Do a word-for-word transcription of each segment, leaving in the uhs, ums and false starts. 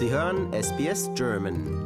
Sie hören S B S German.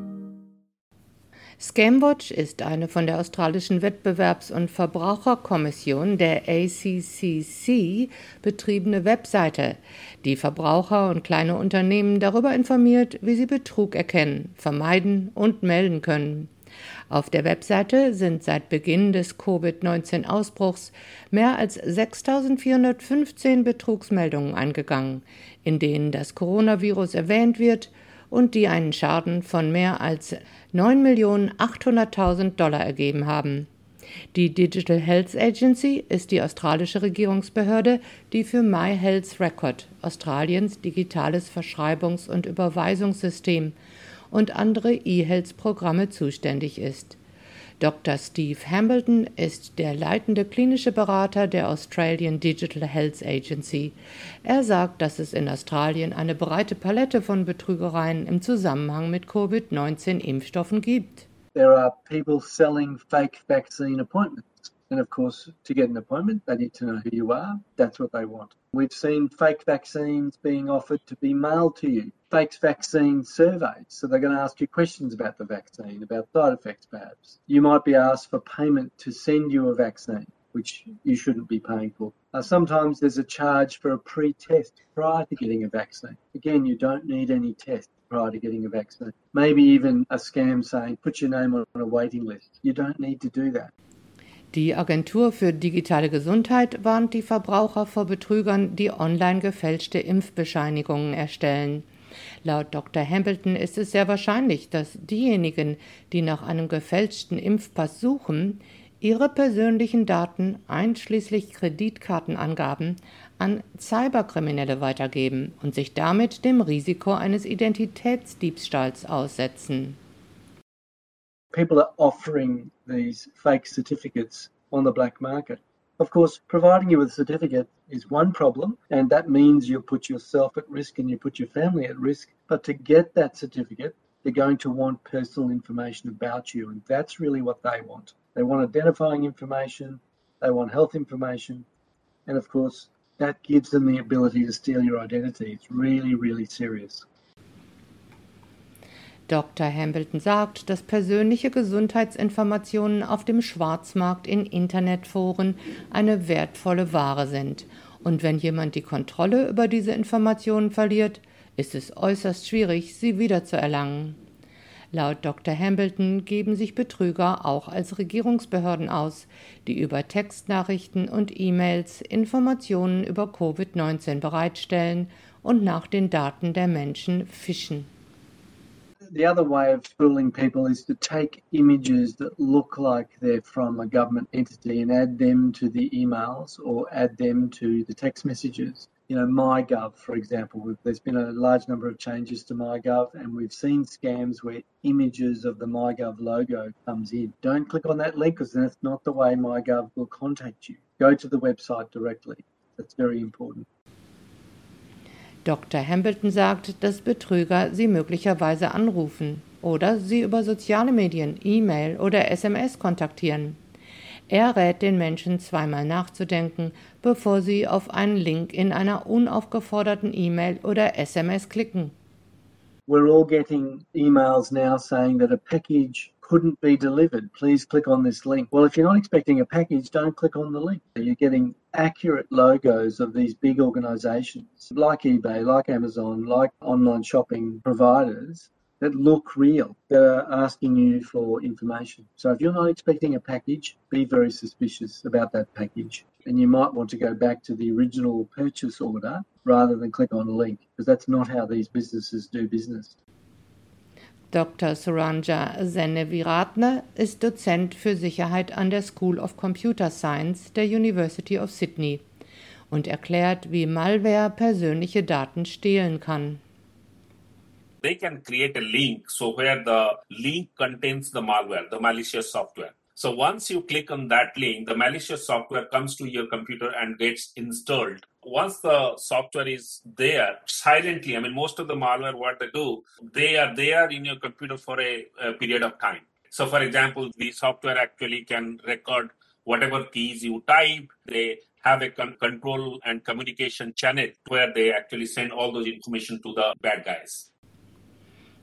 Scamwatch ist eine von der australischen Wettbewerbs- und Verbraucherkommission, der A C C C, betriebene Webseite, die Verbraucher und kleine Unternehmen darüber informiert, wie sie Betrug erkennen, vermeiden und melden können. Auf der Webseite sind seit Beginn des Covid neunzehn Ausbruchs mehr als sechstausendvierhundertfünfzehn Betrugsmeldungen eingegangen, in denen das Coronavirus erwähnt wird und die einen Schaden von mehr als neun Millionen achthunderttausend Dollar ergeben haben. Die Digital Health Agency ist die australische Regierungsbehörde, die für My Health Record, Australiens digitales Verschreibungs- und Überweisungssystem, und andere E-Health-Programme zuständig ist. Doktor Steve Hambleton ist der leitende klinische Berater der Australian Digital Health Agency. Er sagt, dass es in Australien eine breite Palette von Betrügereien im Zusammenhang mit Covid neunzehn Impfstoffen gibt. There are people selling fake vaccine appointments. And of course, to get an appointment, they need to know who you are. That's what they want. We've seen fake vaccines being offered to be mailed to you. Fake vaccine surveys. So they're going to ask you questions about the vaccine, about side effects perhaps. You might be asked for payment to send you a vaccine, which you shouldn't be paying for. Uh, sometimes there's a charge for a pre-test prior to getting a vaccine. Again, you don't need any test prior to getting a vaccine. Maybe even a scam saying, put your name on a waiting list. You don't need to do that. Die Agentur für digitale Gesundheit warnt die Verbraucher vor Betrügern, die online gefälschte Impfbescheinigungen erstellen. Laut Doktor Hambleton ist es sehr wahrscheinlich, dass diejenigen, die nach einem gefälschten Impfpass suchen, ihre persönlichen Daten einschließlich Kreditkartenangaben an Cyberkriminelle weitergeben und sich damit dem Risiko eines Identitätsdiebstahls aussetzen. People are offering these fake certificates on the black market. Of course, providing you with a certificate is one problem, and that means you put yourself at risk and you put your family at risk. But to get that certificate, they're going to want personal information about you, and that's really what they want. They want identifying information, they want health information, and of course, that gives them the ability to steal your identity. It's really, really serious. Doktor Hambleton sagt, dass persönliche Gesundheitsinformationen auf dem Schwarzmarkt in Internetforen eine wertvolle Ware sind. Und wenn jemand die Kontrolle über diese Informationen verliert, ist es äußerst schwierig, sie wiederzuerlangen. Laut Doktor Hambleton geben sich Betrüger auch als Regierungsbehörden aus, die über Textnachrichten und E-Mails Informationen über Covid neunzehn bereitstellen und nach den Daten der Menschen fischen. The other way of fooling people is to take images that look like they're from a government entity and add them to the emails or add them to the text messages. You know, MyGov, for example, there's been a large number of changes to MyGov and we've seen scams where images of the MyGov logo comes in. Don't click on that link because that's not the way MyGov will contact you. Go to the website directly. That's very important. Doktor Hambleton sagt, dass Betrüger sie möglicherweise anrufen oder sie über soziale Medien, E-Mail oder S M S kontaktieren. Er rät den Menschen zweimal nachzudenken, bevor sie auf einen Link in einer unaufgeforderten E-Mail oder S M S klicken. We're all getting emails now saying that a package couldn't be delivered. Please click on this link. Well, if you're not expecting a package, don't click on the link. You're getting accurate logos of these big organizations like eBay, like Amazon, like online shopping providers that look real, that are asking you for information. So if you're not expecting a package, be very suspicious about that package. And you might want to go back to the original purchase order rather than click on a link, because that's not how these businesses do business. Doktor Suranja Seneviratne ist Dozent für Sicherheit an der School of Computer Science der University of Sydney und erklärt, wie Malware persönliche Daten stehlen kann. They can create a link, so where the link contains the malware, the malicious software. So once you click on that link, the malicious software comes to your computer and gets installed. Once the software is there, silently, I mean, most of the malware, what they do, they are there in your computer for a, a period of time. So for example, the software actually can record whatever keys you type. They have a con- control and communication channel where they actually send all those information to the bad guys.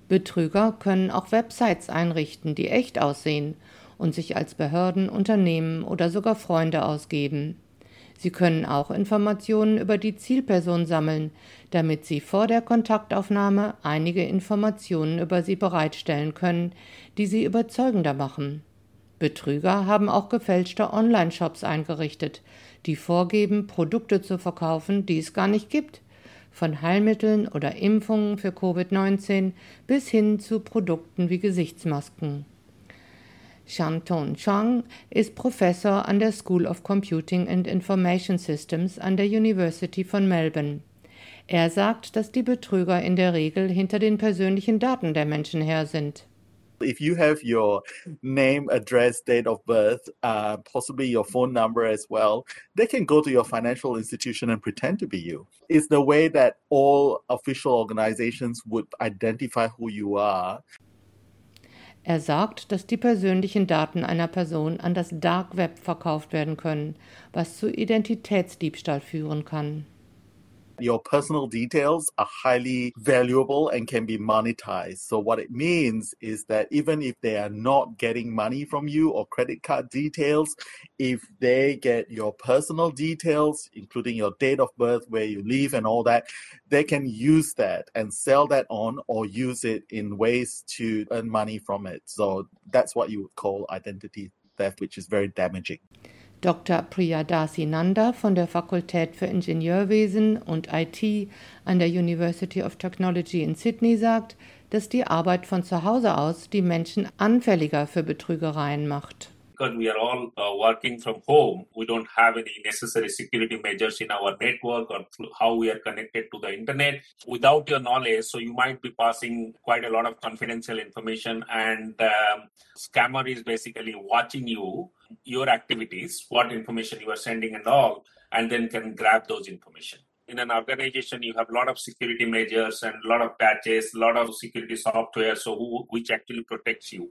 Betrüger können auch Websites einrichten, die echt aussehen und sich als Behörden, Unternehmen oder sogar Freunde ausgeben. Sie können auch Informationen über die Zielperson sammeln, damit sie vor der Kontaktaufnahme einige Informationen über sie bereitstellen können, die sie überzeugender machen. Betrüger haben auch gefälschte Online-Shops eingerichtet, die vorgeben, Produkte zu verkaufen, die es gar nicht gibt, von Heilmitteln oder Impfungen für Covid neunzehn bis hin zu Produkten wie Gesichtsmasken. Shanton Chang ist Professor an der School of Computing and Information Systems an der University von Melbourne. Er sagt, dass die Betrüger in der Regel hinter den persönlichen Daten der Menschen her sind. If you have your name, address, date of birth, uh, possibly your phone number as well, they can go to your financial institution and pretend to be you. It's the way that all official organizations would identify who you are. Er sagt, dass die persönlichen Daten einer Person an das Dark Web verkauft werden können, was zu Identitätsdiebstahl führen kann. Your personal details are highly valuable and can be monetized. So what it means is that even if they are not getting money from you or credit card details, if they get your personal details, including your date of birth, where you live and all that, they can use that and sell that on or use it in ways to earn money from it. So that's what you would call identity theft, which is very damaging. Doktor Priyadasi Nanda von der Fakultät für Ingenieurwesen und I T an der University of Technology in Sydney sagt, dass die Arbeit von zu Hause aus die Menschen anfälliger für Betrügereien macht. Because we are all uh, working from home, we don't have any necessary security measures in our network or how we are connected to the internet without your knowledge. So you might be passing quite a lot of confidential information, and um, scammer is basically watching you, your activities, what information you are sending and all, and then can grab those information. In an organization, you have a lot of security measures and a lot of patches, a lot of security software, so who, which actually protects you.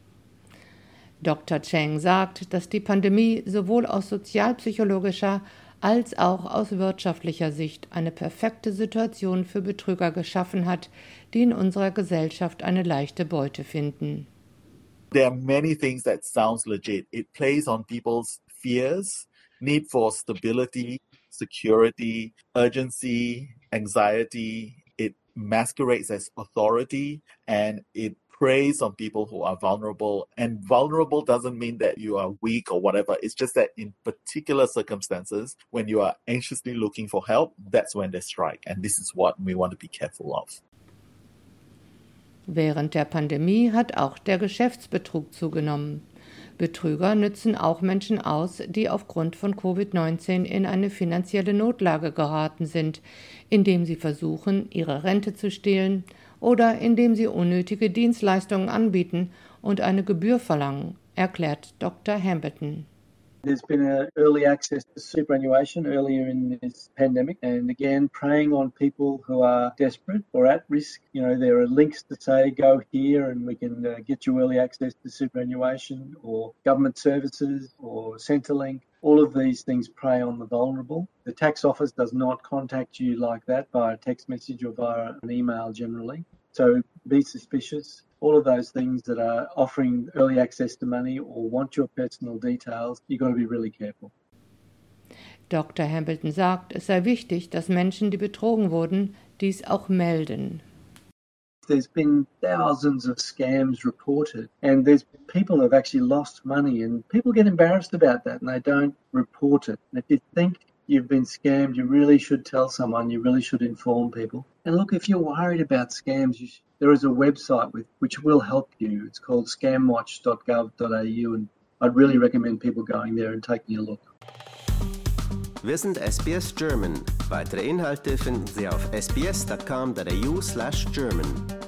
Doktor Cheng sagt, dass die Pandemie sowohl aus sozialpsychologischer als auch aus wirtschaftlicher Sicht eine perfekte Situation für Betrüger geschaffen hat, die in unserer Gesellschaft eine leichte Beute finden. There are many things that sounds legit. It plays on people's fears, need for stability, security, urgency, anxiety. It masquerades as authority, and it preys on people who are vulnerable. And vulnerable doesn't mean that you are weak or whatever. It's just that in particular circumstances, when you are anxiously looking for help, that's when they strike. And this is what we want to be careful of. Während der Pandemie hat auch der Geschäftsbetrug zugenommen. Betrüger nützen auch Menschen aus, die aufgrund von Covid neunzehn in eine finanzielle Notlage geraten sind, indem sie versuchen, ihre Rente zu stehlen oder indem sie unnötige Dienstleistungen anbieten und eine Gebühr verlangen, erklärt Doktor Hambleton. There's been an early access to superannuation earlier in this pandemic, and again, preying on people who are desperate or at risk. You know, there are links to say, go here and we can uh, get you early access to superannuation or government services or Centrelink. All of these things prey on the vulnerable. The tax office does not contact you like that via text message or via an email generally. So be suspicious. All of those things that are offering early access to money or want your personal details, you've got to be really careful. Doktor Hambleton sagt, es sei wichtig, dass Menschen, die betrogen wurden, dies auch melden. There's been thousands of scams reported, and there's people who have actually lost money, and people get embarrassed about that and they don't report it. And if you think you've been scammed, you really should tell someone, you really should inform people. And look, if you're worried about scams, you should, there is a website with, which will help you. It's called scam watch dot gov dot a u, and I'd really recommend people going there and taking a look. Wir sind S B S German. Weitere Inhalte finden Sie auf s b s dot com dot a u slash German.